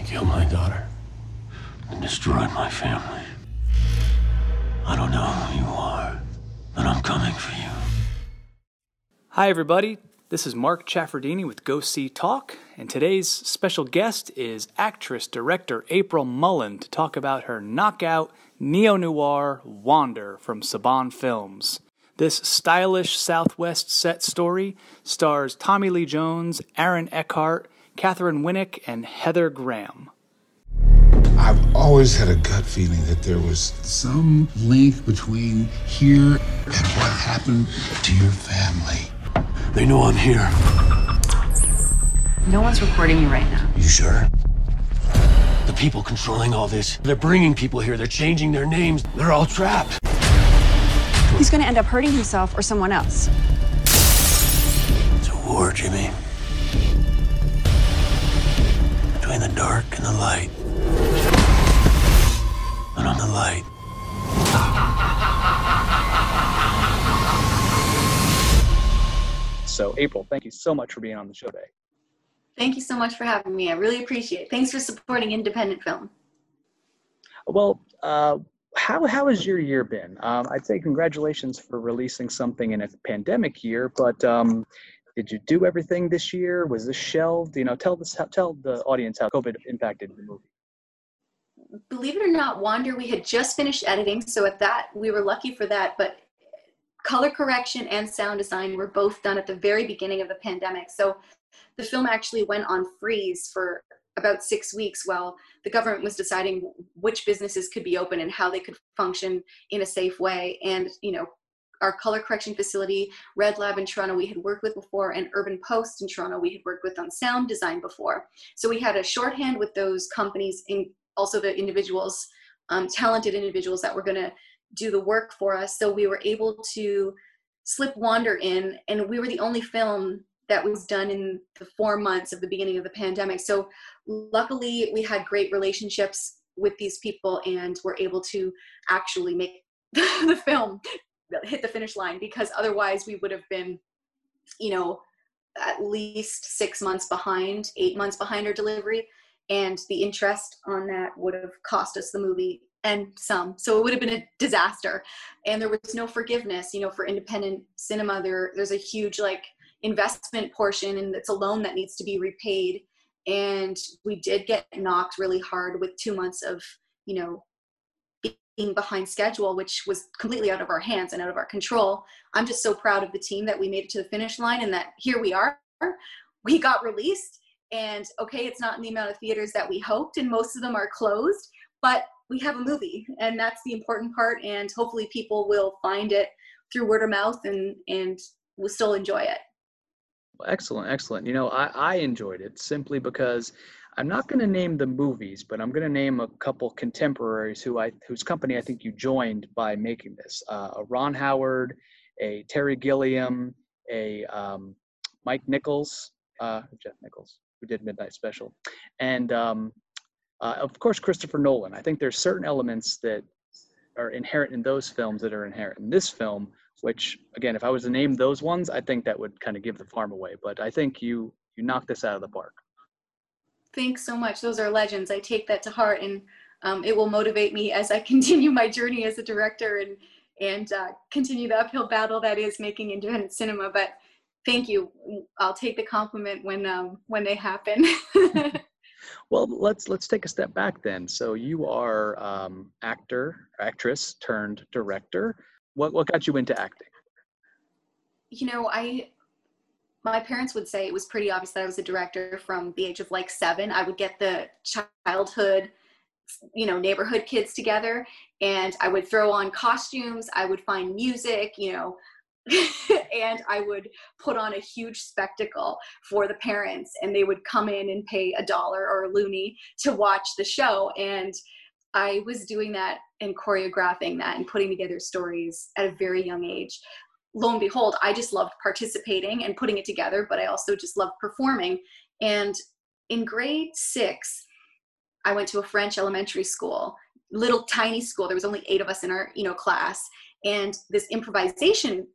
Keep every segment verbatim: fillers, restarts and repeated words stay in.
killed my daughter and destroyed my family. I don't know who you are, but I'm coming for you. Hi everybody, this is Mark Chaffardini with Go See Talk, and today's special guest is actress-director April Mullen to talk about her knockout neo-noir Wander from Saban Films. This stylish Southwest set story stars Tommy Lee Jones, Aaron Eckhart, Catherine Winnick, and Heather Graham. I've always had a gut feeling that there was some link between here and what happened to your family. They know I'm here. No one's recording you right now. You sure? The people controlling all this, they're bringing people here, they're changing their names, they're all trapped. He's gonna end up hurting himself or someone else. It's a war, Jimmy. Between the dark and the light. And I'm the light. So, April, thank you so much for being on the show today. Thank you so much for having me. I really appreciate it. Thanks for supporting independent film. Well, uh, how how has your year been? Um, I'd say congratulations for releasing something in a pandemic year, but um, did you do everything this year? Was this shelved? You know, tell this tell the audience how COVID impacted the movie. Believe it or not, Wander, we had just finished editing, so at that, we were lucky for that, but color correction and sound design were both done at the very beginning of the pandemic. So the film actually went on freeze for about six weeks while the government was deciding which businesses could be open and how they could function in a safe way. And, you know, our color correction facility, Red Lab in Toronto, we had worked with before, and Urban Post in Toronto, we had worked with on sound design before. So we had a shorthand with those companies, and also the individuals, um, talented individuals that were going to do the work for us. So we were able to slip Wander in, and we were the only film that was done in the four months of the beginning of the pandemic. So luckily we had great relationships with these people and were able to actually make the film hit the finish line, because otherwise we would have been, you know, at least six months behind, eight months behind our delivery. And the interest on that would have cost us the movie and some. So it would have been a disaster. And there was no forgiveness, you know, for independent cinema. There, there's a huge like investment portion, and it's a loan that needs to be repaid. And we did get knocked really hard with two months of, you know, being behind schedule, which was completely out of our hands and out of our control. I'm just so proud of the team that we made it to the finish line, and that here we are. We got released. And okay, it's not in the amount of theaters that we hoped, and most of them are closed, but we have a movie, and that's the important part. And hopefully people will find it through word of mouth and, and will still enjoy it. Excellent, excellent. You know, I, I enjoyed it simply because I'm not going to name the movies, but I'm going to name a couple contemporaries who I whose company I think you joined by making this. Uh, a Ron Howard, a Terry Gilliam, a um, Mike Nichols, uh, Jeff Nichols, who did Midnight Special, and um, uh, of course Christopher Nolan. I think there's certain elements that are inherent in those films that are inherent in this film, which again, if I was to name those ones, I think that would kind of give the farm away. But I think you you knocked this out of the park. Thanks so much. Those are legends. I take that to heart, and um, it will motivate me as I continue my journey as a director and and uh, continue the uphill battle that is making independent cinema. But thank you. I'll take the compliment when um, when they happen. Well, let's let's take a step back then. So you are um, actor, actress turned director. What what got you into acting? You know, I my parents would say it was pretty obvious that I was a director from the age of like seven. I would get the childhood, you know, neighborhood kids together, and I would throw on costumes. I would find music, you know. And I would put on a huge spectacle for the parents, and they would come in and pay a dollar or a loonie to watch the show. And I was doing that and choreographing that and putting together stories at a very young age. Lo and behold, I just loved participating and putting it together, but I also just loved performing. And in grade six, I went to a French elementary school, little tiny school. There was only eight of us in our, you know, class. And this improvisation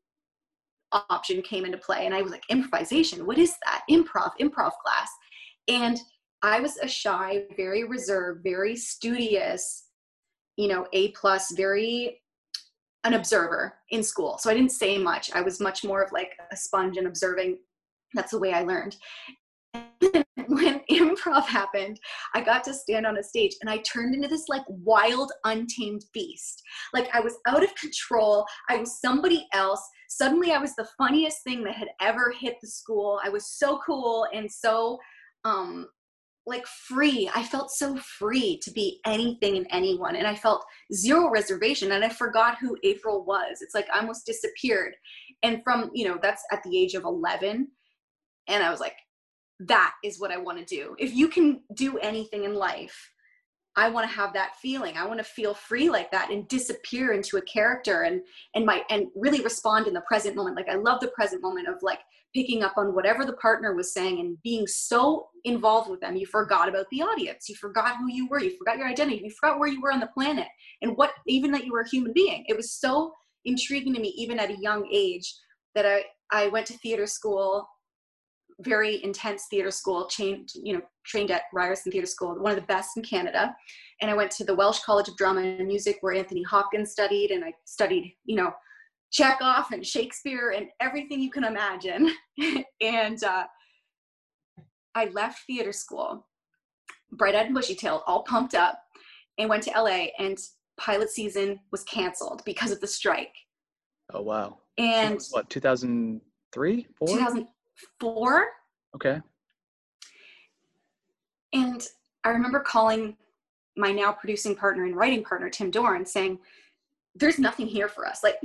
option came into play. And I was like, improvisation, what is that? Improv, improv class. And I was a shy, very reserved, very studious, you know, A plus, very an observer in school. So I didn't say much. I was much more of like a sponge and observing. That's the way I learned. And when improv happened, I got to stand on a stage and I turned into this like wild, untamed beast. Like I was out of control. I was somebody else. Suddenly I was the funniest thing that had ever hit the school. I was so cool and so um, like free. I felt so free to be anything and anyone. And I felt zero reservation, and I forgot who April was. It's like I almost disappeared. And from, you know, that's at the age of eleven. And I was like, that is what I want to do. If you can do anything in life, I want to have that feeling. I want to feel free like that and disappear into a character and, and my, and really respond in the present moment. Like I love the present moment of like picking up on whatever the partner was saying and being so involved with them. You forgot about the audience. You forgot who you were. You forgot your identity. You forgot where you were on the planet and what, even that you were a human being. It was so intriguing to me, even at a young age, that I, I went to theater school, very intense theater school, trained, you know, trained at Ryerson Theater School, one of the best in Canada. And I went to the Welsh College of Drama and Music where Anthony Hopkins studied. And I studied, you know, Chekhov and Shakespeare and everything you can imagine. and uh, I left theater school, bright-eyed and bushy-tailed, all pumped up, and went to L A, and pilot season was canceled because of the strike. Oh, wow. And so what, two thousand three, four? two thousand four. Okay. And I remember calling my now producing partner and writing partner, Tim Doran, saying, there's nothing here for us. Like,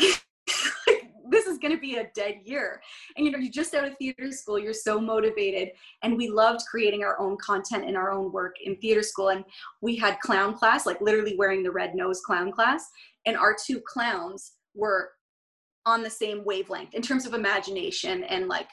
this is going to be a dead year. And, you know, you're just out of theater school. You're so motivated. And we loved creating our own content and our own work in theater school. And we had clown class, like literally wearing the red nose clown class. And our two clowns were on the same wavelength in terms of imagination and like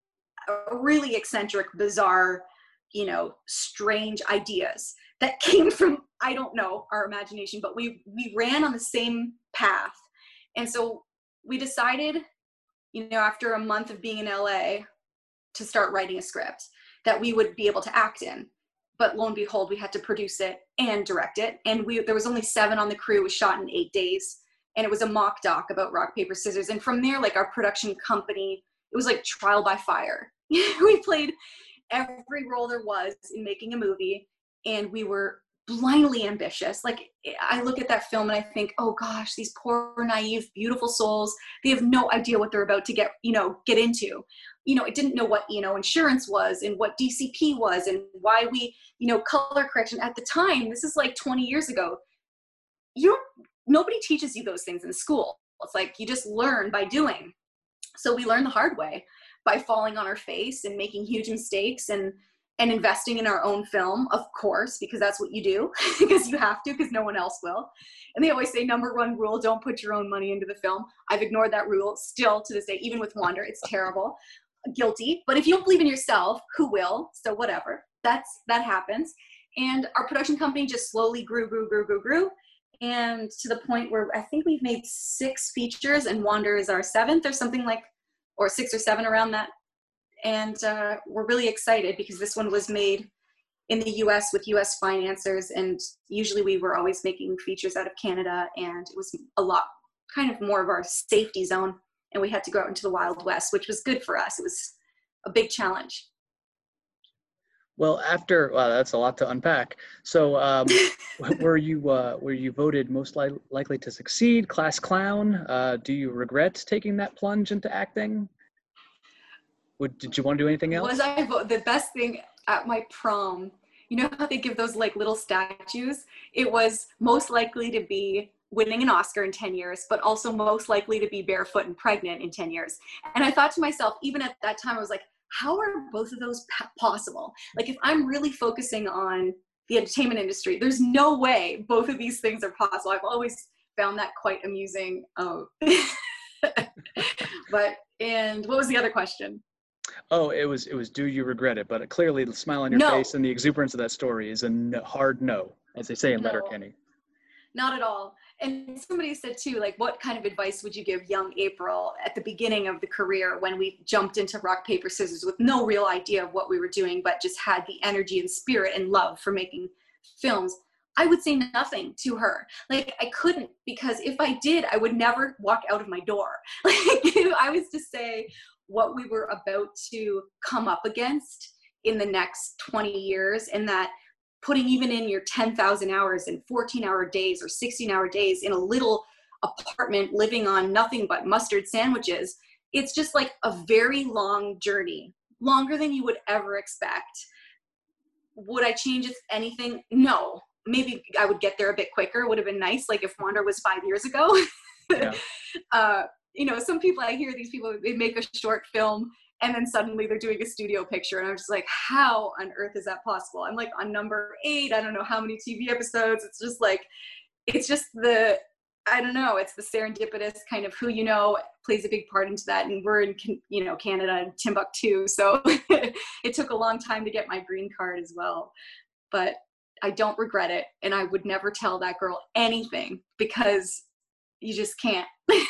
really eccentric, bizarre, you know, strange ideas that came from, I don't know, our imagination, but we, we ran on the same path. And so we decided, you know, after a month of being in L A to start writing a script that we would be able to act in. But lo and behold, we had to produce it and direct it. And we, there was only seven on the crew. It was shot in eight days. And it was a mock doc about rock, paper, scissors. And from there, like our production company, it was like trial by fire. We played every role there was in making a movie, and we were blindly ambitious. Like I look at that film and I think, oh gosh, these poor, naive, beautiful souls, they have no idea what they're about to get, you know, get into. You know, it didn't know what, you know, insurance was and what D C P was and why we, you know, color correction at the time. This is like twenty years ago. You don't, nobody teaches you those things in school. It's like you just learn by doing. So we learned the hard way by falling on our face and making huge mistakes and and investing in our own film, of course, because that's what you do, because you have to, because no one else will. And they always say, number one rule, don't put your own money into the film. I've ignored that rule still to this day, even with Wander. It's terrible. Guilty. But if you don't believe in yourself, who will? So whatever. That's that happens. And our production company just slowly grew, grew, grew, grew, grew. And to the point where I think we've made six features and Wander is our seventh or something like, or six or seven around that. And uh, we're really excited because this one was made in the U S with U S financiers. And usually we were always making features out of Canada, and it was a lot, kind of more of our safety zone. And we had to go out into the Wild West, which was good for us. It was a big challenge. Well, after, wow, that's a lot to unpack. So um, were you uh, were you voted most li- likely to succeed, class clown? Uh, do you regret taking that plunge into acting? Would, did you want to do anything else? Was I vo- the best thing at my prom? You know how they give those like little statues? It was most likely to be winning an Oscar in ten years, but also most likely to be barefoot and pregnant in ten years. And I thought to myself, even at that time, I was like, how are both of those p- possible? Like if I'm really focusing on the entertainment industry, there's no way both of these things are possible. I've always found that quite amusing. Oh. But, and what was the other question? Oh, it was, it was, do you regret it? But clearly the smile on your No. face and the exuberance of that story is a no, hard no, as they say in No. Letterkenny. not at all. And somebody said too, like, what kind of advice would you give young April at the beginning of the career when we jumped into rock, paper, scissors with no real idea of what we were doing, but just had the energy and spirit and love for making films? I would say nothing to her. Like, I couldn't, because if I did, I would never walk out of my door. Like, if I was to say what we were about to come up against in the next twenty years, and that putting even in your ten thousand hours and fourteen hour days or sixteen hour days in a little apartment living on nothing but mustard sandwiches, it's just like a very long journey, longer than you would ever expect. Would I change anything? No. Maybe I would get there a bit quicker. Would have been nice, like if Wander was five years ago. Yeah. uh, you know, some people, I hear these people, they make a short film and then suddenly they're doing a studio picture. And I'm just like, how on earth is that possible? I'm like on number eight. I don't know how many T V episodes. It's just like, it's just the, I don't know. It's the serendipitous kind of who you know plays a big part into that. And we're in, you know, Canada and Timbuktu. So it took a long time to get my green card as well. But I don't regret it. And I would never tell that girl anything because you just can't.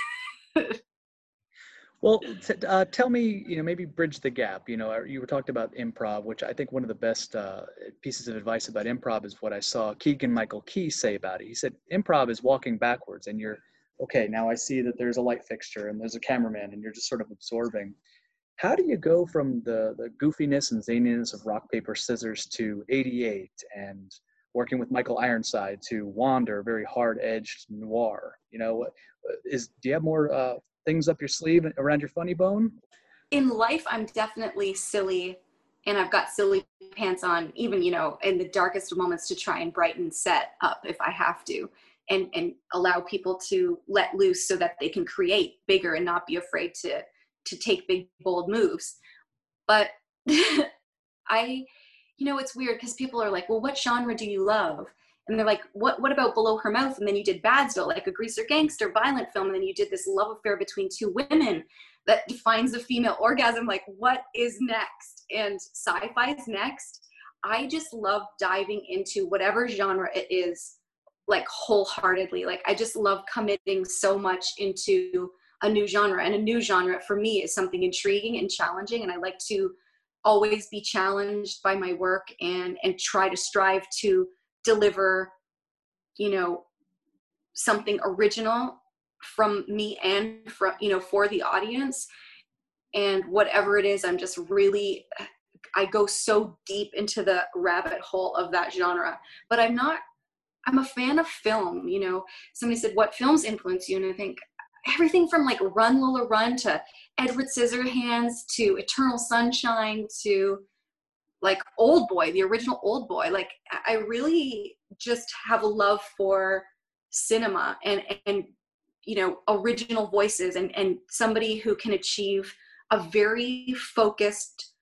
Well, t- uh, tell me, you know, maybe bridge the gap. You know, you were talking about improv, which I think one of the best uh, pieces of advice about improv is what I saw Keegan-Michael Key say about it. He said, improv is walking backwards and you're, okay, now I see that there's a light fixture and there's a cameraman and you're just sort of absorbing. How do you go from the, the goofiness and zaniness of rock, paper, scissors to eighty-eight and working with Michael Ironside to Wander, very hard-edged noir? You know, is do you have more uh, things up your sleeve around your funny bone? In life, I'm definitely silly, and I've got silly pants on, even, you know, in the darkest of moments to try and brighten set up if I have to, and, and allow people to let loose so that they can create bigger and not be afraid to, to take big, bold moves. But I, you know, it's weird because people are like, well, what genre do you love? And they're like, what what about Below Her Mouth? And then you did Badsville, like a greaser gangster violent film. And then you did this love affair between two women that defines the female orgasm. Like, what is next? And sci-fi's next. I just love diving into whatever genre it is, like wholeheartedly. Like, I just love committing so much into a new genre. And a new genre for me is something intriguing and challenging. And I like to always be challenged by my work and and try to strive to deliver, you know, something original from me and from, you know, for the audience. And whatever it is, I'm just really, I go so deep into the rabbit hole of that genre. But I'm not, I'm a fan of film. You know, somebody said, what films influence you? And I think everything from like Run Lola Run to Edward Scissorhands to Eternal Sunshine to like Old Boy, the original Old Boy. Like, I really just have a love for cinema and, and, you know, original voices and, and somebody who can achieve a very focused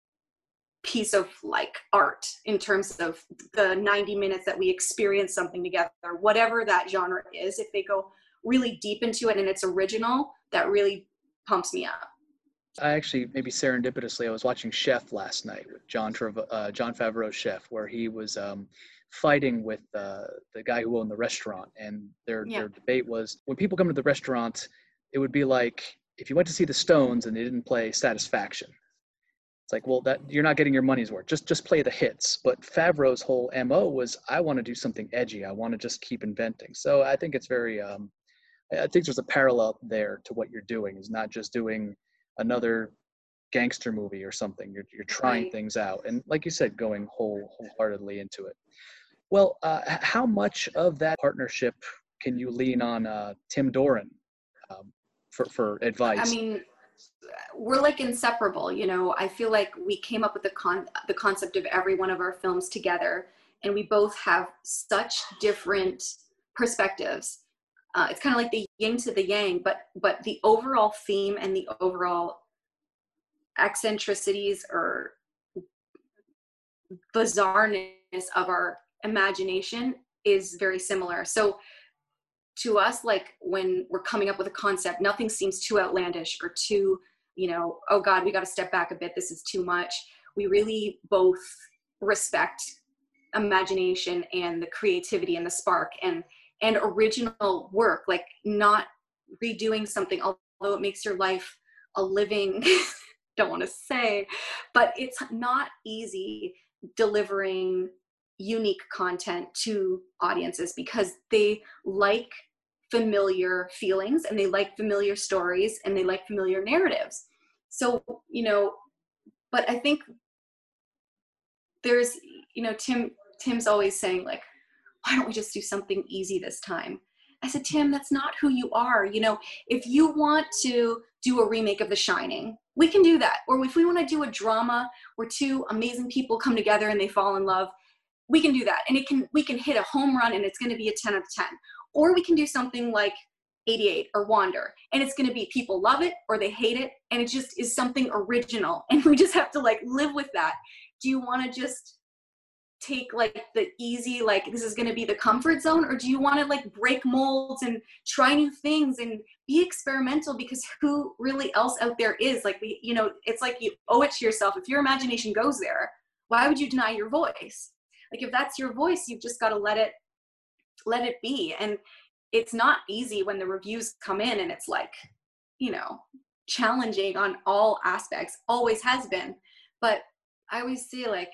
piece of like art in terms of the ninety minutes that we experience something together, whatever that genre is. If they go really deep into it and it's original, that really pumps me up. I actually, maybe serendipitously, I was watching Chef last night with John Trav- uh, Jon Favreau's Chef, where he was um, fighting with uh, the guy who owned the restaurant. And their, yeah. their debate was, when people come to the restaurant, it would be like if you went to see the Stones and they didn't play Satisfaction. It's like, well, that you're not getting your money's worth. Just just play the hits. But Favreau's whole M O was, I want to do something edgy. I want to just keep inventing. So I think it's very, um, I think there's a parallel there to what you're doing. Is not just doing another gangster movie or something. You're you're trying right. things out, and like you said, going whole wholeheartedly into it. Well, uh, how much of that partnership can you lean on uh, Tim Doran um, for for advice? I mean, we're like inseparable. You know, I feel like we came up with the con the concept of every one of our films together, and we both have such different perspectives. Uh, it's kind of like the yin to the yang, but but the overall theme and the overall eccentricities or bizarreness of our imagination is very similar. So to us, like when we're coming up with a concept, nothing seems too outlandish or too, you know, oh God, we got to step back a bit. This is too much. We really both respect imagination and the creativity and the spark. And and original work, like not redoing something, although it makes your life a living, don't want to say, but it's not easy delivering unique content to audiences because they like familiar feelings and they like familiar stories and they like familiar narratives. So, you know, but I think there's, you know, Tim, Tim's always saying like, why don't we just do something easy this time? I said, Tim, that's not who you are. You know, if you want to do a remake of The Shining, we can do that. Or if we want to do a drama where two amazing people come together and they fall in love, we can do that. And it can, we can hit a home run and it's going to be a ten out of ten. Or we can do something like eighty-eight or Wander, and it's going to be people love it or they hate it. And it just is something original. And we just have to like live with that. Do you want to just take like the easy, like this is going to be the comfort zone, or do you want to like break molds and try new things and be experimental? Because who really else out there is like, we, you know, it's like you owe it to yourself. If your imagination goes there, why would you deny your voice? Like if that's your voice, you've just got to let it, let it be. And it's not easy when the reviews come in and it's like, you know, challenging on all aspects, always has been. But I always say like,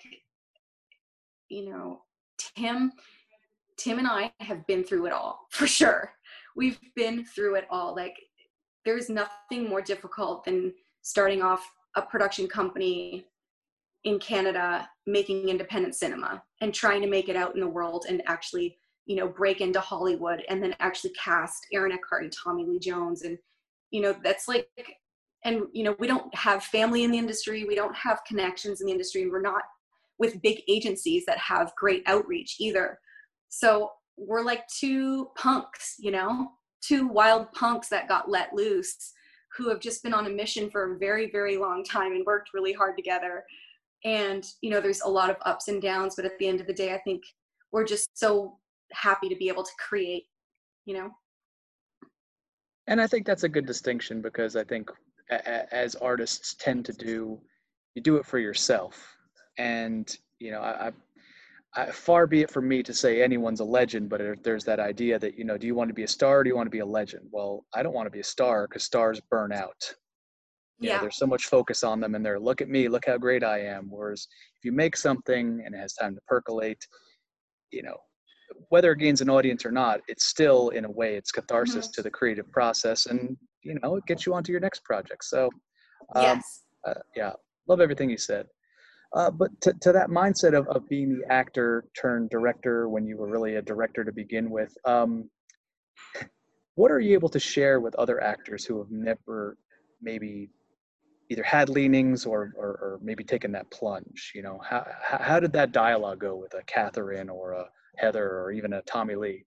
you know, Tim, Tim and I have been through it all, for sure. We've been through it all. Like, there's nothing more difficult than starting off a production company in Canada, making independent cinema and trying to make it out in the world and actually, you know, break into Hollywood and then actually cast Aaron Eckhart and Tommy Lee Jones. And, you know, that's like, and, you know, we don't have family in the industry. We don't have connections in the industry, and we're not with big agencies that have great outreach either. So we're like two punks, you know, two wild punks that got let loose, who have just been on a mission for a very, very long time and worked really hard together. And, you know, there's a lot of ups and downs, but at the end of the day, I think we're just so happy to be able to create, you know. And I think that's a good distinction, because I think a- a- as artists tend to do, you do it for yourself. And, you know, I, I, I, far be it from me to say anyone's a legend, but there, there's that idea that, you know, do you want to be a star or do you want to be a legend? Well, I don't want to be a star, because stars burn out. You Yeah. know, there's so much focus on them and they're, look at me, look how great I am. Whereas if you make something and it has time to percolate, you know, whether it gains an audience or not, it's still, in a way, it's catharsis Mm-hmm. to the creative process, and, you know, it gets you onto your next project. So, um, Yes. uh, yeah, love everything you said. Uh, but to, to that mindset of, of being the actor turned director when you were really a director to begin with, um, what are you able to share with other actors who have never maybe either had leanings or, or, or maybe taken that plunge? You know, how, how did that dialogue go with a Catherine or a Heather or even a Tommy Lee?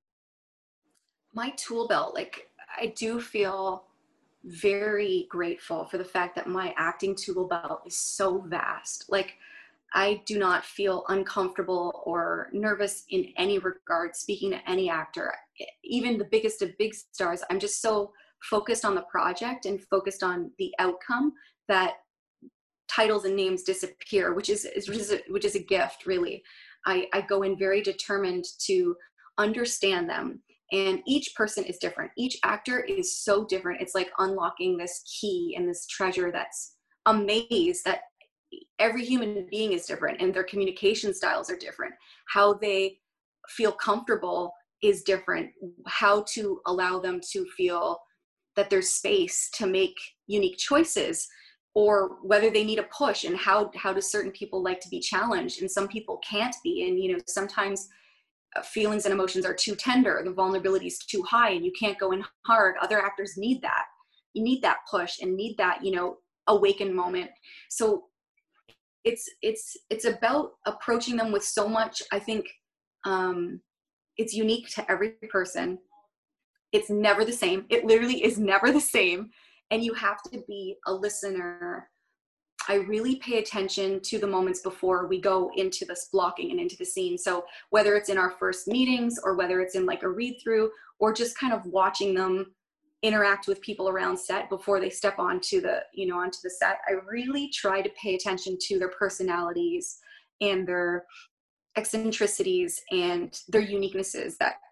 My tool belt, like, I do feel very grateful for the fact that my acting tool belt is so vast. Like, I do not feel uncomfortable or nervous in any regard speaking to any actor, even the biggest of big stars. I'm just so focused on the project and focused on the outcome that titles and names disappear, which is, which is, a, which is a gift, really. I, I go in very determined to understand them. And each person is different. Each actor is so different. It's like unlocking this key and this treasure that's a maze that every human being is different, and their communication styles are different. How they feel comfortable is different. How to allow them to feel that there's space to make unique choices, or whether they need a push, and how, how do certain people like to be challenged, and some people can't be. And, you know, sometimes feelings and emotions are too tender, the vulnerability is too high, and you can't go in hard. Other actors need that. You need that push and need that, you know, awaken moment. So it's it's it's about approaching them with so much. I think um, it's unique to every person. It's never the same. It literally is never the same. And you have to be a listener. I really pay attention to the moments before we go into this blocking and into the scene. So whether it's in our first meetings, or whether it's in like a read through, or just kind of watching them interact with people around set before they step onto the, you know, onto the set, I really try to pay attention to their personalities and their eccentricities and their uniquenesses that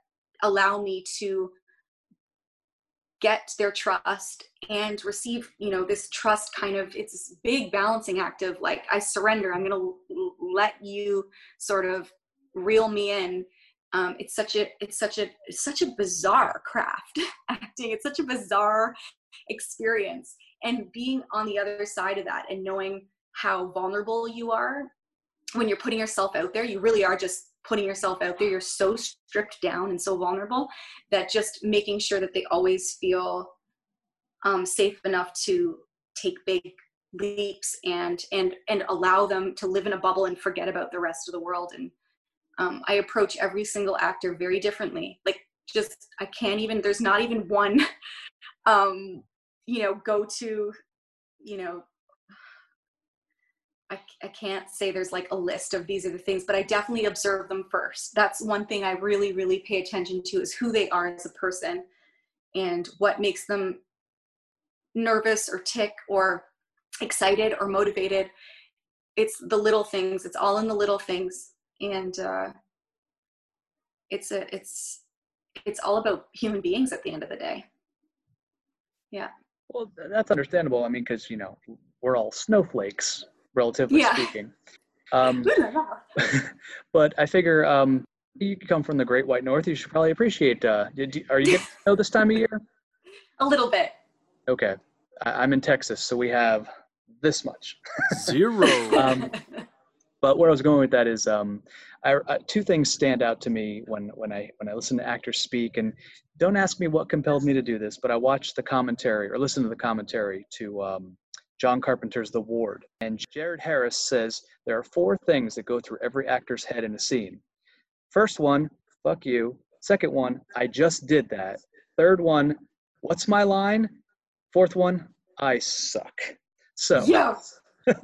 allow me to get their trust and receive, you know, this trust kind of, it's this big balancing act of like, I surrender, I'm going to let you sort of reel me in. Um, it's such a, it's such a, it's such a bizarre craft, acting. It's such a bizarre experience, and being on the other side of that and knowing how vulnerable you are when you're putting yourself out there. You really are just putting yourself out there. You're so stripped down and so vulnerable that just making sure that they always feel um, safe enough to take big leaps and, and, and allow them to live in a bubble and forget about the rest of the world. And um, I approach every single actor very differently. Like, just, I can't even, there's not even one, um, you know, go to, you know, I, I can't say there's like a list of these are the things, but I definitely observe them first. That's one thing I really, really pay attention to, is who they are as a person and what makes them nervous or tick or excited or motivated. It's the little things. It's all in the little things. And uh, it's a, it's, it's all about human beings at the end of the day. Yeah. Well, that's understandable. I mean, because, you know, we're all snowflakes, relatively yeah. speaking. Um, but I figure um, you come from the Great White North. You should probably appreciate. Uh, did you, are you getting snow this time of year? A little bit. Okay, I, I'm in Texas, so we have this much. Zero. um, but where I was going with that is, um, I, I, two things stand out to me when when I when I listen to actors speak. And don't ask me what compelled me to do this, but I watched the commentary or listened to the commentary to um, John Carpenter's The Ward. And Jared Harris says there are four things that go through every actor's head in a scene. First one, fuck you. Second one, I just did that. Third one, what's my line? Fourth one, I suck. So yes.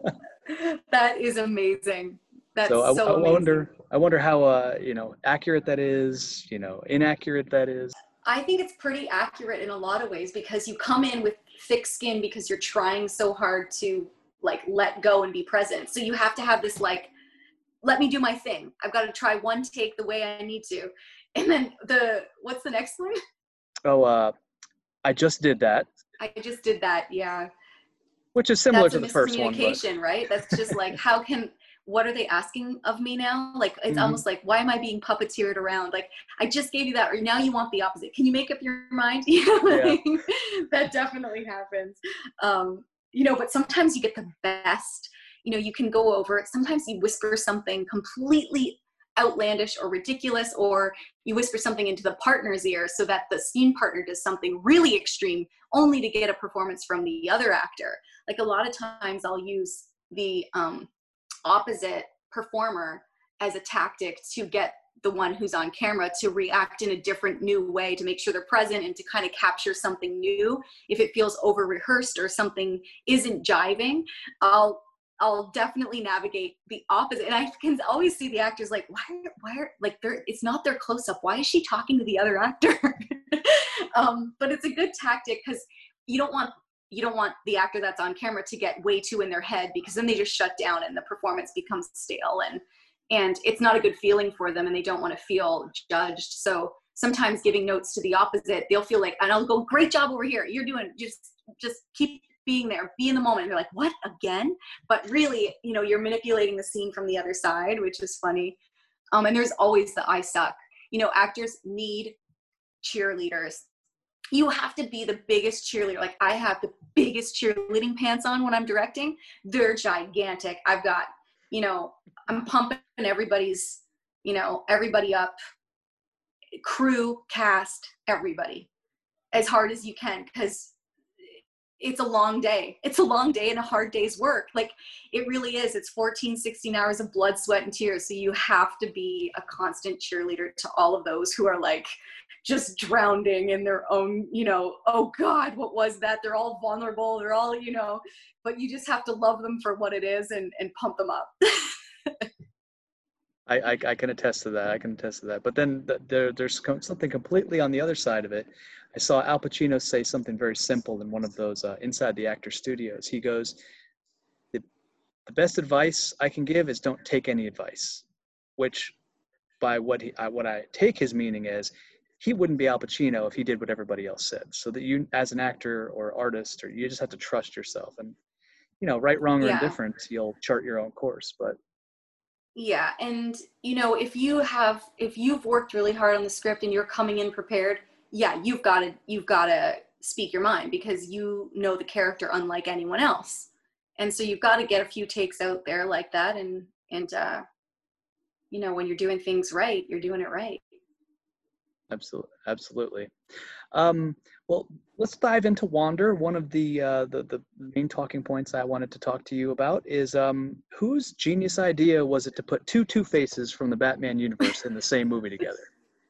That is amazing. That's so, so, I, I amazing. wonder I wonder how uh, you know, accurate that is, you know, inaccurate that is. I think it's pretty accurate in a lot of ways, because you come in with thick skin because you're trying so hard to like let go and be present. So you have to have this like, let me do my thing. I've got to try one take the way I need to. And then the, what's the next one? Oh, uh, I just did that. I just did that. Yeah. Which is similar That's to the first one. That's a miscommunication, But... right? That's just like, how can, what are they asking of me now? Like, it's mm-hmm. almost like, why am I being puppeteered around? Like, I just gave you that, or now you want the opposite. Can you make up your mind? You know, like, yeah. That definitely happens. Um, you know, but sometimes you get the best, you know, you can go over it. Sometimes you whisper something completely outlandish or ridiculous, or you whisper something into the partner's ear so that the scene partner does something really extreme only to get a performance from the other actor. Like, a lot of times I'll use the um, opposite performer as a tactic to get the one who's on camera to react in a different new way, to make sure they're present and to kind of capture something new. If it feels over rehearsed or something isn't jiving, I'll I'll definitely navigate the opposite. And I can always see the actors like, why, why are, like, they're, it's not their close up. Why is she talking to the other actor? um, but it's a good tactic, because you don't want, you don't want the actor that's on camera to get way too in their head, because then they just shut down and the performance becomes stale, and, and it's not a good feeling for them, and they don't want to feel judged. So sometimes giving notes to the opposite, they'll feel like, and I'll go, great job over here. You're doing, just, just keep being there, be in the moment. And they're like, what, again? But really, you know, you're manipulating the scene from the other side, which is funny. Um, and there's always the I suck. You know, actors need cheerleaders. You have to be the biggest cheerleader. Like, I have the biggest cheerleading pants on when I'm directing. They're gigantic. I've got, you know, I'm pumping everybody's, you know, everybody up, crew, cast, everybody, as hard as you can, because it's a long day. It's a long day and a hard day's work. Like, it really is. It's fourteen, sixteen hours of blood, sweat, and tears. So you have to be a constant cheerleader to all of those who are like just drowning in their own, you know, oh God, what was that? They're all vulnerable. They're all, you know, but you just have to love them for what it is and, and pump them up. I, I, I can attest to that. I can attest to that. But then the, there, there's something completely on the other side of it. I saw Al Pacino say something very simple in one of those uh, Inside the Actor Studios. He goes, the, the best advice I can give is don't take any advice, which by what he, I, what I take his meaning is, he wouldn't be Al Pacino if he did what everybody else said. So that you, as an actor or artist, or you just have to trust yourself, and you know, right, wrong, or Yeah. indifferent, you'll chart your own course. But Yeah, and you know, if you have, if you've worked really hard on the script and you're coming in prepared, yeah, you've got to, you've got to speak your mind because you know the character unlike anyone else, and so you've got to get a few takes out there like that, and and uh, you know, when you're doing things right, you're doing it right. absolutely, absolutely. Um, well, let's dive into Wander. One of the, uh, the the main talking points I wanted to talk to you about is um, whose genius idea was it to put two Two-Faces from the Batman universe in the same movie together?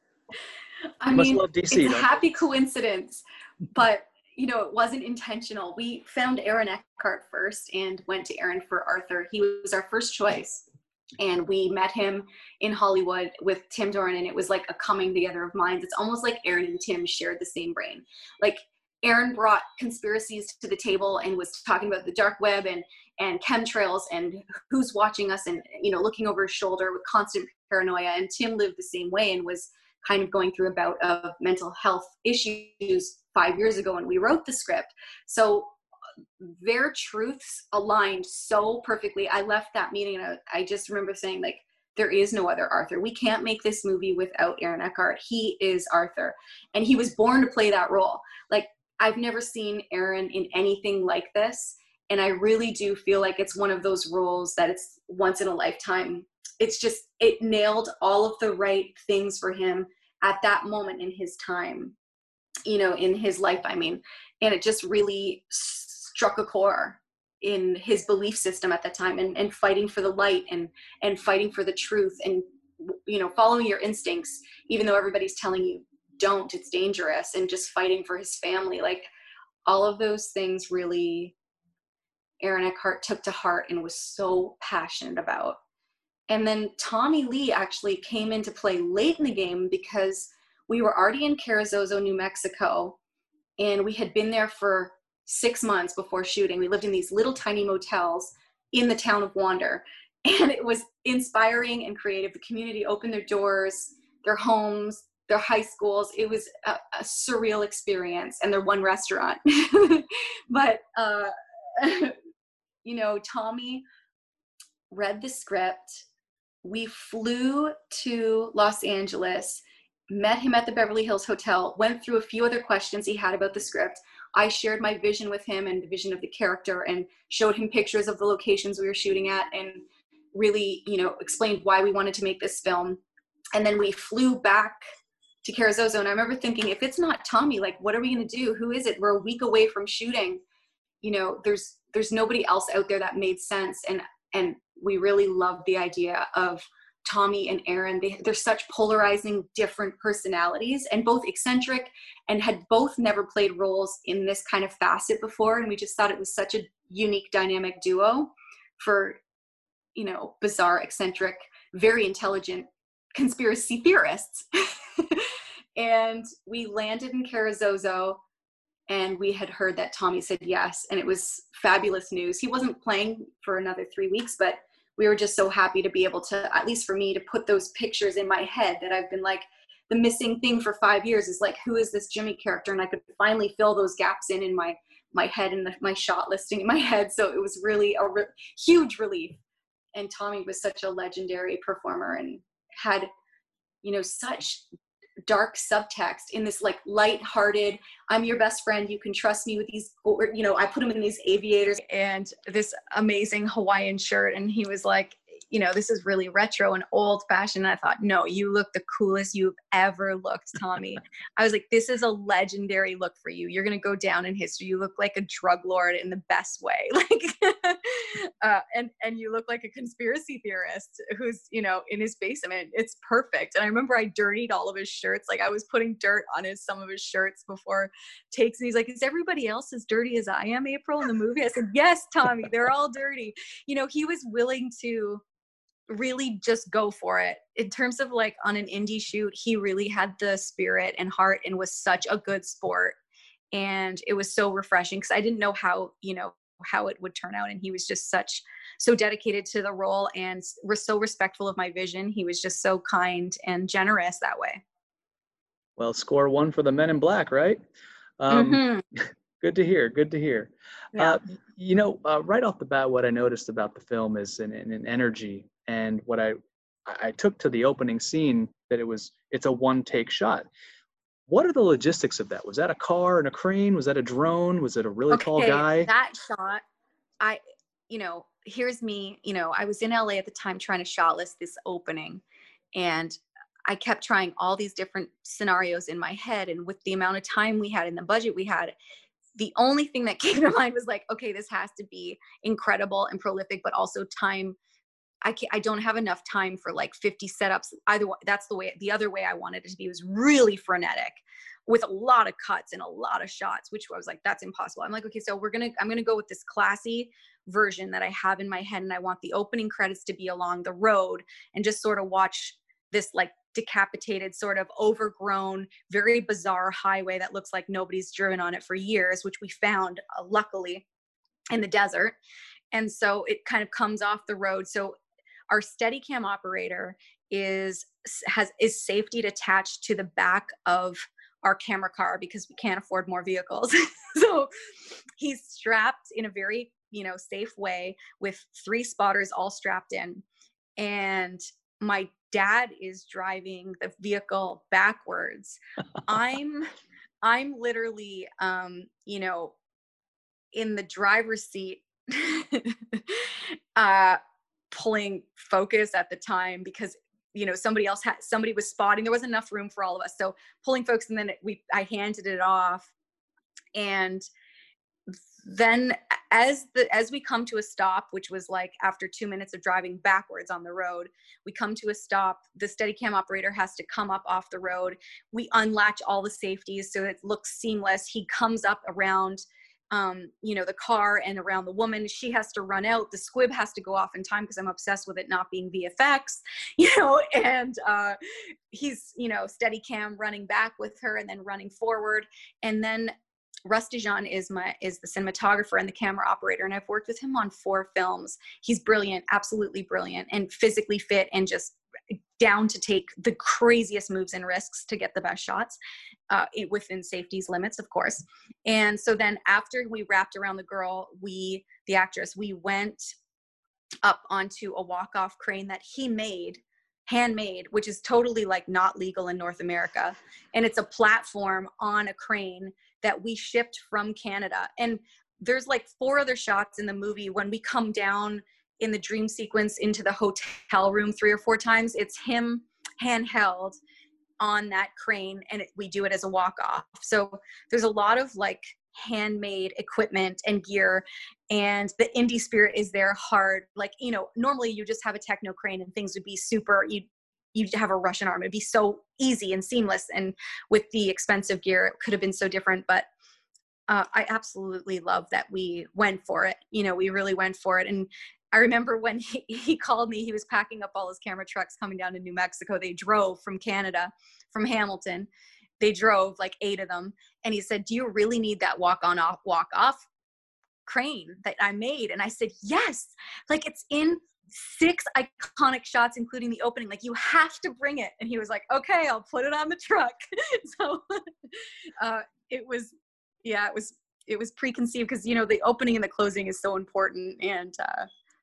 I You must mean, love D C, it's a don't you? happy coincidence, but you know, it wasn't intentional. We found Aaron Eckhart first and went to Aaron for Arthur. He was our first choice. And we met him in Hollywood with Tim Doran, and it was like a coming together of minds. It's almost like Aaron and Tim shared the same brain. Like Aaron brought conspiracies to the table and was talking about the dark web and and chemtrails and who's watching us, and you know, looking over his shoulder with constant paranoia. And Tim lived the same way and was kind of going through a bout of mental health issues five years ago when we wrote the script. So their truths aligned so perfectly. I left that meeting and I, I just remember saying, like, there is no other Arthur. We can't make this movie without Aaron Eckhart. He is Arthur. And he was born to play that role. Like, I've never seen Aaron in anything like this. And I really do feel like it's one of those roles that it's once in a lifetime. It's just, it nailed all of the right things for him at that moment in his time, you know, in his life, I mean. And it just really struck a chord in his belief system at that time, and, and fighting for the light and and fighting for the truth, and you know, following your instincts even though everybody's telling you don't, it's dangerous, and just fighting for his family. Like, all of those things really Aaron Eckhart took to heart and was so passionate about. And then Tommy Lee actually came into play late in the game because we were already in Carrizozo, New Mexico, and we had been there for six months before shooting. We lived in these little tiny motels in the town of Wander, and it was inspiring and creative. The community opened their doors, their homes, their high schools. It was a, a surreal experience, and their one restaurant. But, uh, you know, Tommy read the script. We flew to Los Angeles, met him at the Beverly Hills Hotel, went through a few other questions he had about the script. I shared my vision with him and the vision of the character, and showed him pictures of the locations we were shooting at, and really, you know, explained why we wanted to make this film. And then we flew back to Carrizozo, and I remember thinking, if it's not Tommy, like, what are we going to do? Who is it? We're a week away from shooting. You know, there's there's nobody else out there that made sense. And and we really loved the idea of Tommy and Aaron. They, they're such polarizing, different personalities, and both eccentric, and had both never played roles in this kind of facet before. And we just thought it was such a unique dynamic duo for, you know, bizarre, eccentric, very intelligent conspiracy theorists. And we landed in Carrizozo, and we had heard that Tommy said yes, and it was fabulous news. He wasn't playing for another three weeks, but we were just so happy to be able to, at least for me, to put those pictures in my head that I've been like, the missing thing for five years is like, who is this Jimmy character? And I could finally fill those gaps in in my my head and the, my shot listing in my head. So it was really a re- huge relief. And Tommy was such a legendary performer and had, you know, such dark subtext in this like lighthearted, I'm your best friend, you can trust me with these, or, you know, I put him in these aviators and this amazing Hawaiian shirt, and he was like, you know, this is really retro and old fashioned. And I thought, no, you look the coolest you've ever looked, Tommy. I was like, this is a legendary look for you. You're going to go down in history. You look like a drug lord in the best way. Like, uh, and, and you look like a conspiracy theorist who's, you know, in his basement. It's perfect. And I remember I dirtied all of his shirts. Like, I was putting dirt on his, some of his shirts before takes. And he's like, is everybody else as dirty as I am, April, in the movie? I said, yes, Tommy, they're all dirty. You know, he was willing to really just go for it. In terms of like on an indie shoot, he really had the spirit and heart and was such a good sport. And it was so refreshing because I didn't know how, you know, how it would turn out. And he was just such, so dedicated to the role and was so respectful of my vision. He was just so kind and generous that way. Well, score one for the Men in Black, right? Um, Mm-hmm. Good to hear. Good to hear. Yeah. Uh, you know, uh, right off the bat, what I noticed about the film is an, an energy, and what I I took to the opening scene that it was it's a one take shot. What are the logistics of that? Was that a car and a crane? Was that a drone? Was it a really tall Okay, guy? that shot, I, you know, here's me, you know, I was in L A at the time trying to shot list this opening, and I kept trying all these different scenarios in my head. And with the amount of time we had and the budget we had, the only thing that came to mind was like, okay, this has to be incredible and prolific, but also time. I can't, I don't have enough time for like fifty setups. Either way, that's the way, the other way I wanted it to be was really frenetic with a lot of cuts and a lot of shots, which I was like, that's impossible. I'm like, okay, so we're going to, I'm going to go with this classy version that I have in my head. And I want the opening credits to be along the road and just sort of watch this like decapitated, sort of overgrown, very bizarre highway that looks like nobody's driven on it for years, which we found uh, luckily in the desert. And so it kind of comes off the road. So our Steadicam operator is has is safety attached to the back of our camera car because we can't afford more vehicles. So he's strapped in a very, you know, safe way with three spotters all strapped in. And my dad is driving the vehicle backwards. I'm I'm literally um, you know, in the driver's seat uh pulling focus at the time because, you know, somebody else had, somebody was spotting, there wasn't enough room for all of us. So pulling focus, and then it, we, I handed it off. And then as the, as we come to a stop, which was like after two minutes of driving backwards on the road, we come to a stop, the Steadicam operator has to come up off the road. We unlatch all the safeties so it looks seamless. He comes up around um, you know, the car and around the woman. She has to run out. The squib has to go off in time because I'm obsessed with it not being V F X, you know, and uh, he's, you know, Steadicam running back with her and then running forward. And then Rustijan is my, is the cinematographer and the camera operator. And I've worked with him on four films. He's brilliant, absolutely brilliant, and physically fit and just down to take the craziest moves and risks to get the best shots uh, it, within safety's limits, of course. And so then after we wrapped around the girl, we, the actress, we went up onto a walk-off crane that he made, handmade, which is totally like not legal in North America. And it's a platform on a crane that we shipped from Canada. And there's like four other shots in the movie when we come down in the dream sequence into the hotel room three or four times. It's him handheld on that crane, and it, we do it as a walk off. So there's a lot of like handmade equipment and gear, and the indie spirit is there hard. Like, you know, normally you just have a techno crane and things would be super, you'd, you'd have a Russian arm. It'd be so easy and seamless. And with the expensive gear, it could have been so different, but uh, I absolutely love that we went for it. You know, we really went for it. And I remember when he, he called me, he was packing up all his camera trucks coming down to New Mexico. They drove from Canada, from Hamilton. They drove like eight of them. And he said, do you really need that walk on off, walk off crane that I made? And I said, yes, like it's in six iconic shots, including the opening. Like you have to bring it. And he was like, okay, I'll put it on the truck. So uh, it was, yeah, it was, it was preconceived because, you know, the opening and the closing is so important. And, uh,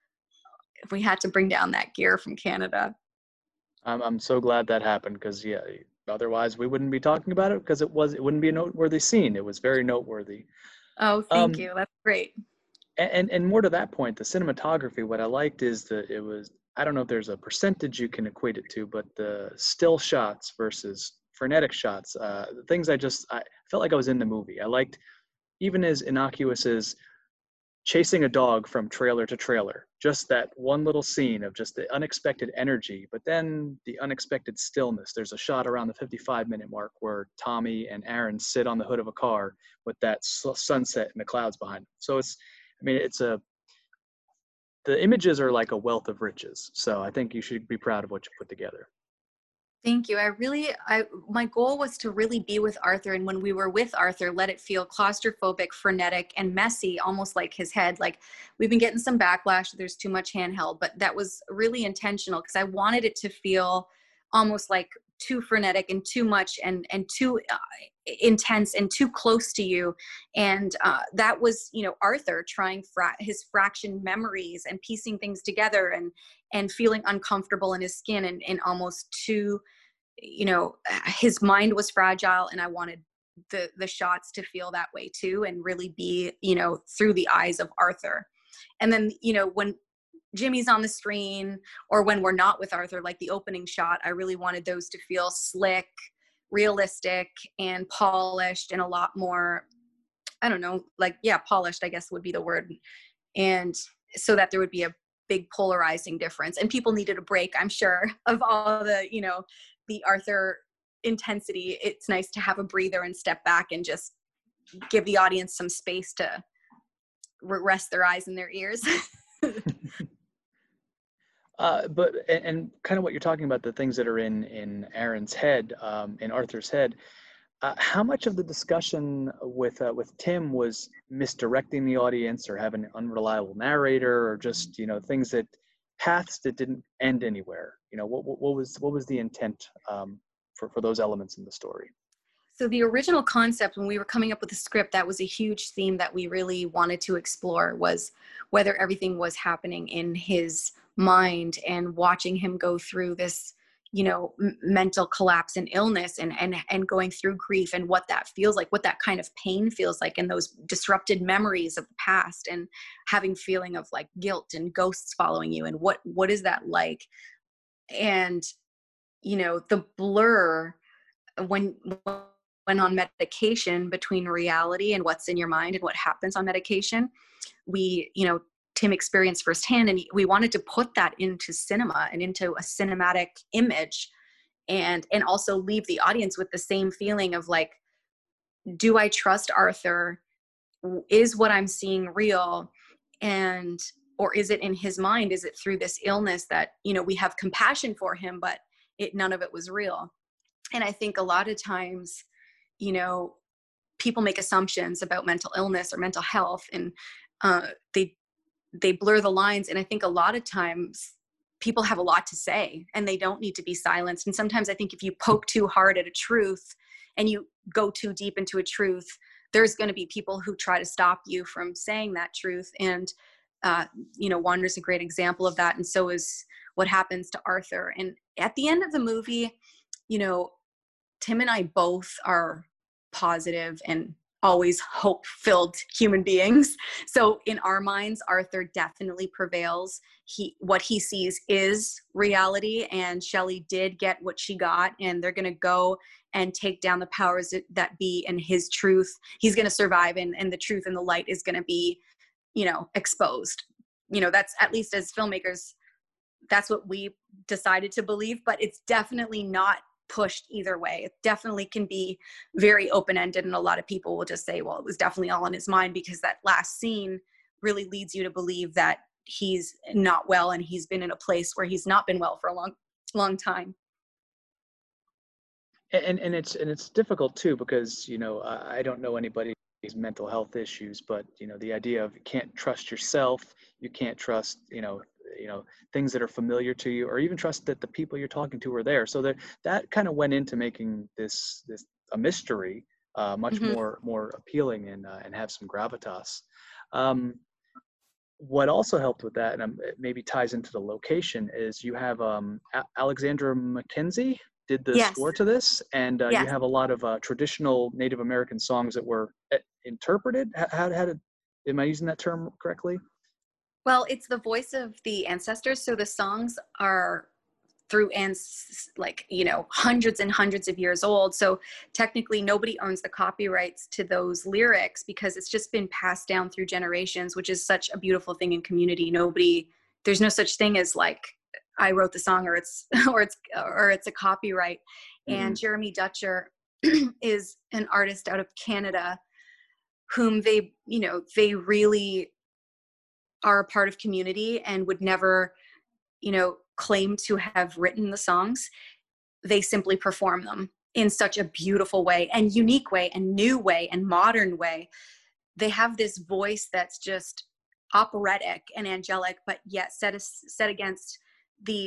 we had to bring down that gear from Canada. I'm I'm so glad that happened because yeah, otherwise we wouldn't be talking about it because it was it wouldn't be a noteworthy scene. It was very noteworthy. Oh, thank Um, you. That's great. And and more to that point, the cinematography. What I liked is that it was. I don't know if there's a percentage you can equate it to, but the still shots versus frenetic shots. Uh, the things I just I felt like I was in the movie. I liked even as innocuous as chasing a dog from trailer to trailer, just that one little scene of just the unexpected energy, but then the unexpected stillness. There's a shot around the fifty-five minute mark where Tommy and Aaron sit on the hood of a car with that sunset and the clouds behind them. So it's, I mean, it's a, the images are like a wealth of riches. So I think you should be proud of what you put together. Thank you. I really, I, my goal was to really be with Arthur. And when we were with Arthur, let it feel claustrophobic, frenetic, and messy, almost like his head. Like we've been getting some backlash. There's too much handheld, but that was really intentional because I wanted it to feel almost like too frenetic and too much and and too uh, intense and too close to you. And uh, that was, you know, Arthur trying fra- his fraction memories and piecing things together and and feeling uncomfortable in his skin and, and almost too, you know, his mind was fragile, and I wanted the the shots to feel that way too, and really be, you know, through the eyes of Arthur. And then, you know, when Jimmy's on the screen or when we're not with Arthur, like the opening shot, I really wanted those to feel slick, realistic, and polished, and a lot more, I don't know, like, yeah, polished, I guess would be the word. And so that there would be a big polarizing difference, and people needed a break, I'm sure, of all the, you know, the Arthur intensity. It's nice to have a breather and step back and just give the audience some space to rest their eyes and their ears. Uh, but and, and kind of what you're talking about, the things that are in in Aaron's head, um, in Arthur's head. Uh, how much of the discussion with uh, with Tim was misdirecting the audience, or having an unreliable narrator, or just, you know, things that paths that didn't end anywhere? You know, what what, what was what was the intent um, for for those elements in the story? So the original concept, when we were coming up with the script, that was a huge theme that we really wanted to explore, was whether everything was happening in his mind, and watching him go through this, you know, m- mental collapse and illness, and, and, and going through grief, and what that feels like, what that kind of pain feels like, and those disrupted memories of the past, and having feeling of like guilt and ghosts following you. And what, what is that like? And, you know, the blur when, when on medication between reality and what's in your mind and what happens on medication, we, you know, Tim experienced firsthand, and we wanted to put that into cinema and into a cinematic image, and, and also leave the audience with the same feeling of like, do I trust Arthur? Is what I'm seeing real? And, or is it in his mind? Is it through this illness that, you know, we have compassion for him, but it, none of it was real. And I think a lot of times, you know, people make assumptions about mental illness or mental health, and uh, they, they blur the lines. And I think a lot of times people have a lot to say, and they don't need to be silenced. And sometimes I think if you poke too hard at a truth and you go too deep into a truth, there's going to be people who try to stop you from saying that truth. And, uh, you know, Wander's a great example of that. And so is what happens to Arthur. And at the end of the movie, you know, Tim and I both are positive and always hope-filled human beings. So in our minds, Arthur definitely prevails. He, what he sees is reality, and Shelley did get what she got, and they're going to go and take down the powers that be, and his truth, he's going to survive, and, and the truth and the light is going to be, you know, exposed. You know, that's, at least as filmmakers, that's what we decided to believe, but it's definitely not pushed either way. It definitely can be very open-ended, and a lot of people will just say, well, it was definitely all in his mind, because that last scene really leads you to believe that he's not well, and he's been in a place where he's not been well for a long, long time. And and it's and it's difficult too, because, you know, I don't know anybody's mental health issues, but, you know, the idea of you can't trust yourself, you can't trust, you know, you know, things that are familiar to you, or even trust that the people you're talking to are there. So that that kind of went into making this this a mystery uh, much mm-hmm. more more appealing, and uh, and have some gravitas. Um, what also helped with that, and um, it maybe ties into the location, is you have um, a- Alexandra Mackenzie did the yes. score to this, and uh, yes. you have a lot of uh, traditional Native American songs that were uh, interpreted. How, how did, am I using that term correctly? Well, it's the voice of the ancestors. So the songs are through ans- like, you know, hundreds and hundreds of years old. So technically nobody owns the copyrights to those lyrics, because it's just been passed down through generations, which is such a beautiful thing in community. Nobody, there's no such thing as like, I wrote the song, or it's, or it's, or it's a copyright. Mm-hmm. And Jeremy Dutcher is an artist out of Canada whom they, you know, they really are a part of community and would never, you know, claim to have written the songs. They simply perform them in such a beautiful way and unique way and new way and modern way. They have this voice that's just operatic and angelic, but yet set, set against these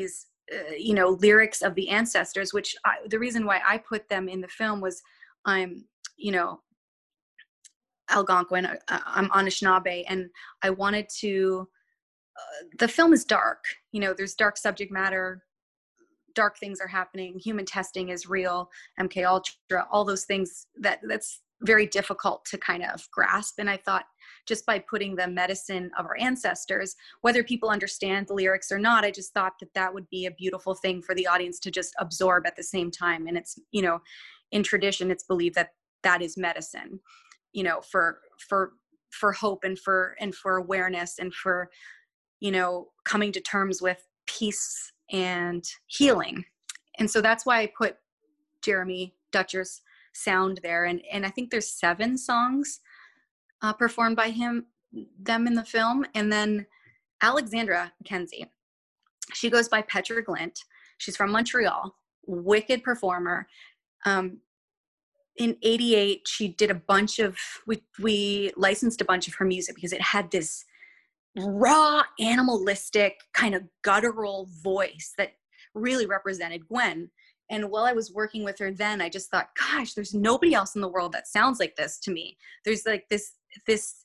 uh, you know, lyrics of the ancestors, which I, the reason why I put them in the film was I'm, you know, Algonquin, uh, I'm Anishinaabe, and I wanted to, uh, the film is dark, you know, there's dark subject matter, dark things are happening, human testing is real, M K Ultra, all those things that that's very difficult to kind of grasp. And I thought just by putting the medicine of our ancestors, whether people understand the lyrics or not, I just thought that that would be a beautiful thing for the audience to just absorb at the same time. And it's, you know, in tradition, it's believed that that is medicine, you know, for, for, for hope and for, and for awareness and for, you know, coming to terms with peace and healing. And so that's why I put Jeremy Dutcher's sound there. And, and I think there's seven songs uh, performed by him, them in the film. And then Alexandra Mackenzie, she goes by Petra Glint. She's from Montreal, wicked performer. Um, in eighty-eight, she did a bunch of, we, we licensed a bunch of her music because it had this raw, animalistic, kind of guttural voice that really represented Gwen. And while I was working with her then, I just thought, gosh, there's nobody else in the world that sounds like this to me. There's like this, this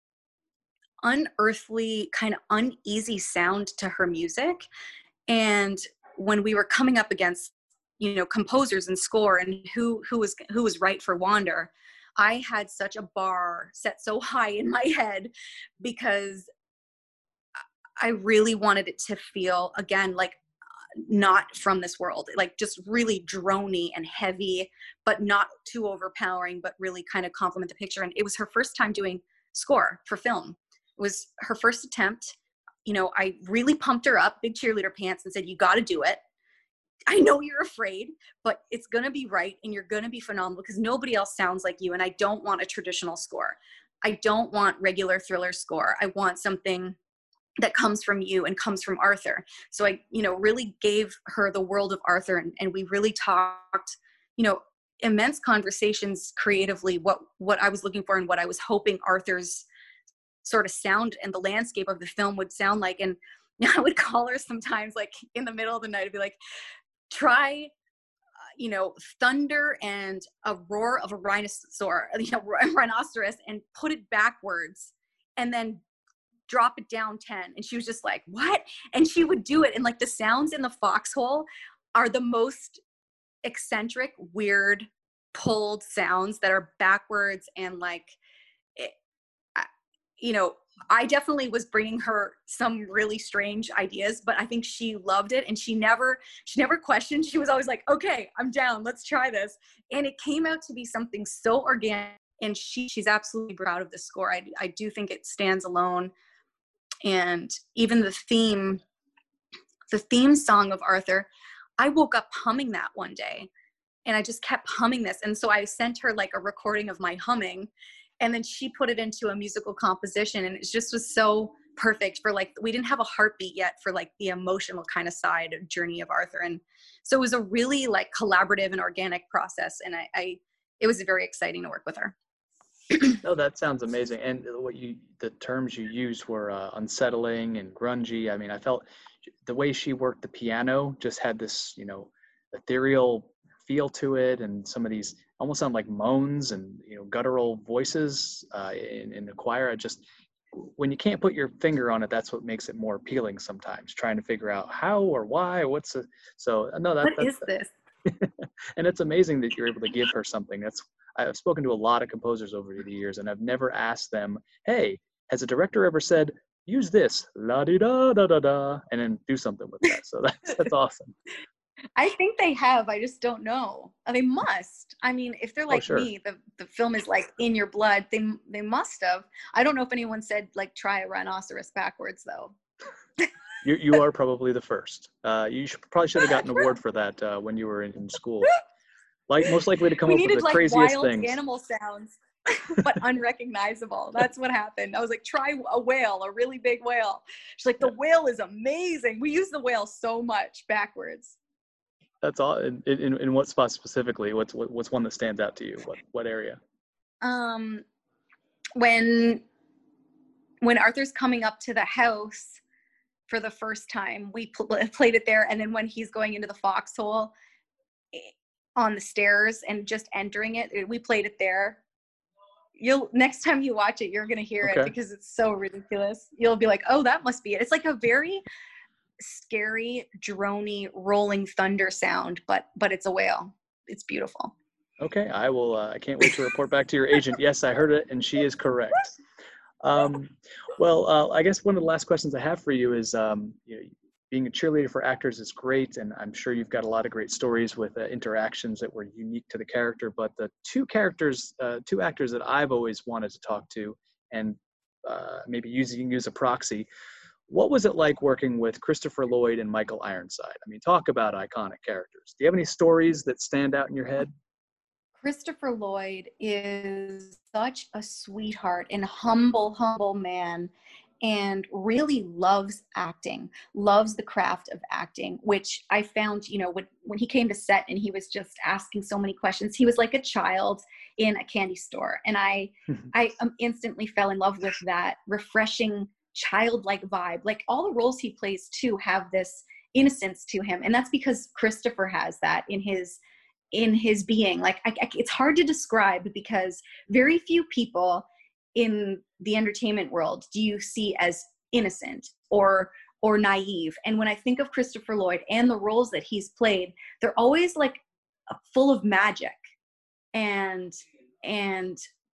unearthly, kind of uneasy sound to her music. And when we were coming up against, you know, composers and score and who, who was, who was right for Wander, I had such a bar set so high in my head because I really wanted it to feel, again, like not from this world, like just really droney and heavy, but not too overpowering, but really kind of complement the picture. And it was her first time doing score for film. It was her first attempt. You know, I really pumped her up, big cheerleader pants, and said, you got to do it. I know you're afraid, but it's going to be right. And you're going to be phenomenal because nobody else sounds like you. And I don't want a traditional score. I don't want regular thriller score. I want something that comes from you and comes from Arthur. So I, you know, really gave her the world of Arthur, and, and we really talked, you know, immense conversations creatively, what, what I was looking for and what I was hoping Arthur's sort of sound and the landscape of the film would sound like. And I would call her sometimes like in the middle of the night, I'd be like, try, uh, you know, thunder and a roar of a rhinoceros, you know, rhinoceros, and put it backwards and then drop it down ten. And she was just like, what? And she would do it. And like the sounds in the foxhole are the most eccentric, weird, pulled sounds that are backwards. And like, it, you know, I definitely was bringing her some really strange ideas, but I think she loved it. And she never, she never questioned. She was always like, okay, I'm down. Let's try this. And it came out to be something so organic. And she, she's absolutely proud of the score. I, I do think it stands alone. And even the theme, the theme song of Arthur, I woke up humming that one day and I just kept humming this. And so I sent her like a recording of my humming, and then she put it into a musical composition, and it just was so perfect for like, we didn't have a heartbeat yet for like the emotional kind of side of Journey of Arthur. And so it was a really like collaborative and organic process. And I, I it was very exciting to work with her. No, that sounds amazing. And what you, the terms you used were uh, unsettling and grungy. I mean, I felt the way she worked the piano just had this, you know, ethereal feel to it. And some of these almost sound like moans and, you know, guttural voices uh, in, in the choir. I just, when you can't put your finger on it, that's what makes it more appealing sometimes, trying to figure out how or why or what's the, so no, that, what that's, is this? And it's amazing that you're able to give her something. That's, I've spoken to a lot of composers over the years, and I've never asked them, hey, has a director ever said, use this, la-di-da-da-da-da, and then do something with that? So that's, that's awesome. I think they have. I just don't know. They must. I mean, if they're like oh, sure. me, the, the film is like in your blood. They they must have. I don't know if anyone said like try a rhinoceros backwards though. you you are probably the first. Uh, you should, probably should have gotten an award for that uh, when you were in, in school. Like most likely to come we up needed with the like craziest wild things. animal sounds, but unrecognizable. That's what happened. I was like, try a whale, a really big whale. She's like, the yeah. whale is amazing. We use the whale so much backwards. That's all. In, in, in what spot specifically? What's what, what's one that stands out to you? What what area? Um, when when Arthur's coming up to the house for the first time. We pl- played it there. And then when he's going into the foxhole eh, on the stairs and just entering it, we played it there. You'll next time you watch it, you're going to hear Okay. it because it's so ridiculous. You'll be like, oh, that must be it. It's like a very scary, droney, rolling thunder sound, but but it's a whale. It's beautiful. Okay, I will. Uh, I can't wait to report back to your agent. Yes, I heard it, and she is correct. Um, well, uh, I guess one of the last questions I have for you is, um, you know, being a cheerleader for actors is great, and I'm sure you've got a lot of great stories with uh, interactions that were unique to the character. But the two characters, uh, two actors that I've always wanted to talk to, and uh, maybe use, you can use a proxy. What was it like working with Christopher Lloyd and Michael Ironside? I mean, talk about iconic characters. Do you have any stories that stand out in your head? Christopher Lloyd is such a sweetheart and humble, humble man, and really loves acting, loves the craft of acting, which I found, you know, when, when he came to set and he was just asking so many questions, he was like a child in a candy store. And I, I um, instantly fell in love with that refreshing, childlike vibe. Like all the roles he plays too have this innocence to him. And that's because Christopher has that in his in his being. Like I, I, it's hard to describe because very few people in the entertainment world do you see as innocent or or naive. And when I think of Christopher Lloyd and the roles that he's played, they're always like full of magic and and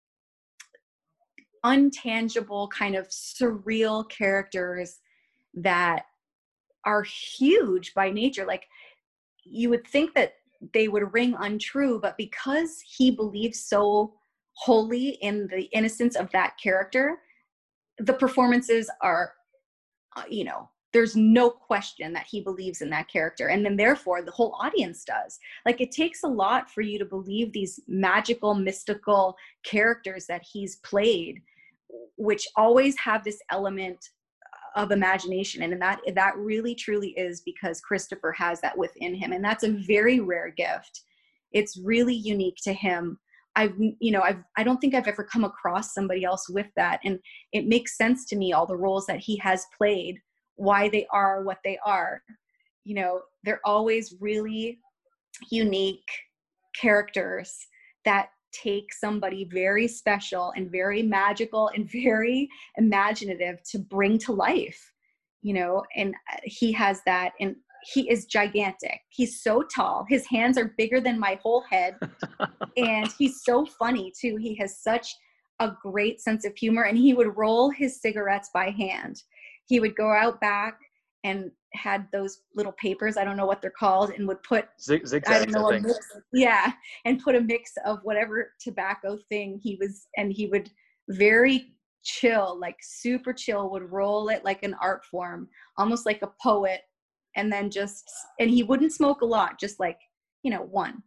untangible, kind of surreal characters that are huge by nature. Like you would think that they would ring untrue, but because he believes so wholly in the innocence of that character, the performances are, uh, you know, there's no question that he believes in that character. And then therefore the whole audience does. Like it takes a lot for you to believe these magical, mystical characters that he's played, which always have this element of imagination. And that that really truly is because Christopher has that within him. And that's a very rare gift. It's really unique to him. I've, you know, I've, I don't think I've ever come across somebody else with that. And it makes sense to me, all the roles that he has played, why they are what they are. You know, they're always really unique characters that take somebody very special and very magical and very imaginative to bring to life, you know, and he has that. And he is gigantic. He's so tall. His hands are bigger than my whole head. And he's so funny too. He has such a great sense of humor, and he would roll his cigarettes by hand. He would go out back and had those little papers, I don't know what they're called, and would put Zig, zigzags, I don't know, I a think. mix, yeah, and put a mix of whatever tobacco thing he was, and he would very chill, like super chill, would roll it like an art form, almost like a poet, and then just, and he wouldn't smoke a lot, just like, you know, one,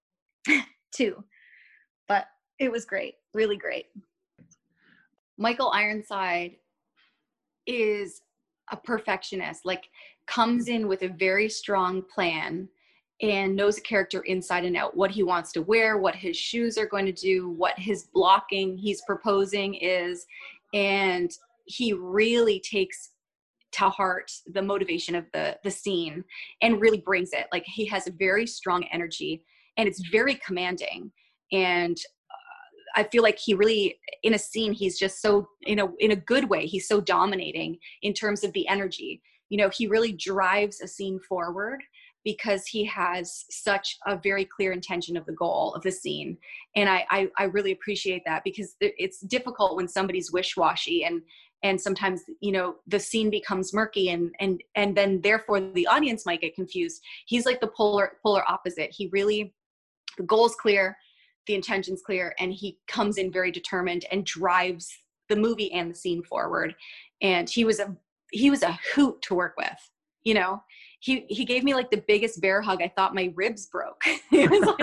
two, but it was great, really great. Michael Ironside is a perfectionist, like comes in with a very strong plan and knows a character inside and out, what he wants to wear, what his shoes are going to do, what his blocking he's proposing is. And he really takes to heart the motivation of the, the scene and really brings it. Like he has a very strong energy and it's very commanding. And I feel like he really, in a scene, he's just so, you know, in a good way, he's so dominating in terms of the energy. You know, he really drives a scene forward because he has such a very clear intention of the goal of the scene. And I, I, I really appreciate that, because it's difficult when somebody's wish-washy and, and sometimes, you know, the scene becomes murky and, and, and then therefore the audience might get confused. He's like the polar, polar opposite. He really, the goal's clear, the intention's clear, and he comes in very determined and drives the movie and the scene forward. And he was a he was a hoot to work with. You know, he he gave me like the biggest bear hug. I thought my ribs broke. It was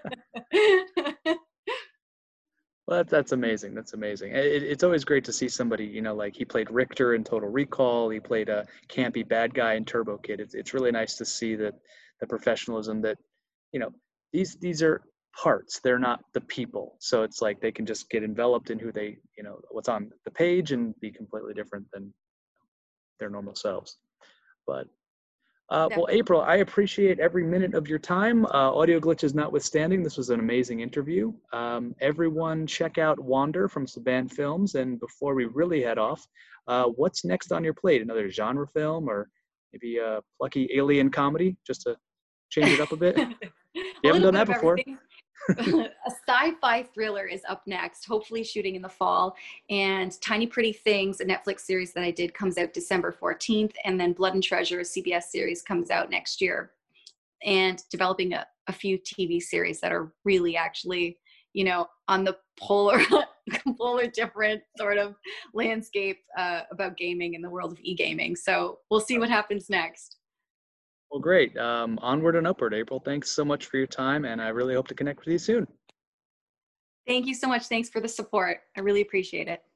like Well, that's, that's amazing. That's amazing. It, it's always great to see somebody, you know, like he played Richter in Total Recall. He played a campy bad guy in Turbo Kid. It's it's really nice to see that the professionalism that, you know, these these are parts, they're not the people. So it's like they can just get enveloped in who they, you know, what's on the page and be completely different than their normal selves. But uh, well, Definitely. April, I appreciate every minute of your time. Uh, audio glitches notwithstanding, this was an amazing interview. Um, everyone, check out Wander from Saban Films. And before we really head off, uh, what's next on your plate? Another genre film, or maybe a plucky alien comedy, just to change it up a bit? You A haven't little done bit that of before. everything. A sci-fi thriller is up next, hopefully shooting in the fall. And Tiny Pretty Things, a Netflix series that I did, comes out December fourteenth. And then Blood and Treasure, a C B S series, comes out next year. And developing a, a few T V series that are really actually, you know, on the polar, polar different sort of landscape uh, about gaming in the world of e-gaming. So we'll see what happens next. Well, great. Um, onward and upward, April. Thanks so much for your time, and I really hope to connect with you soon. Thank you so much. Thanks for the support. I really appreciate it.